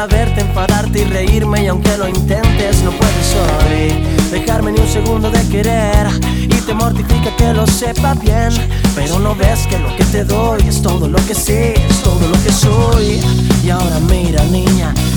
Verte, enfadarte y reírme, y aunque lo intentes no puedes hoy dejarme ni un segundo de querer. Y te mortifica que lo sepa bien, pero no ves que lo que te doy es todo lo que sé, es todo lo que soy. Y ahora mira, niña,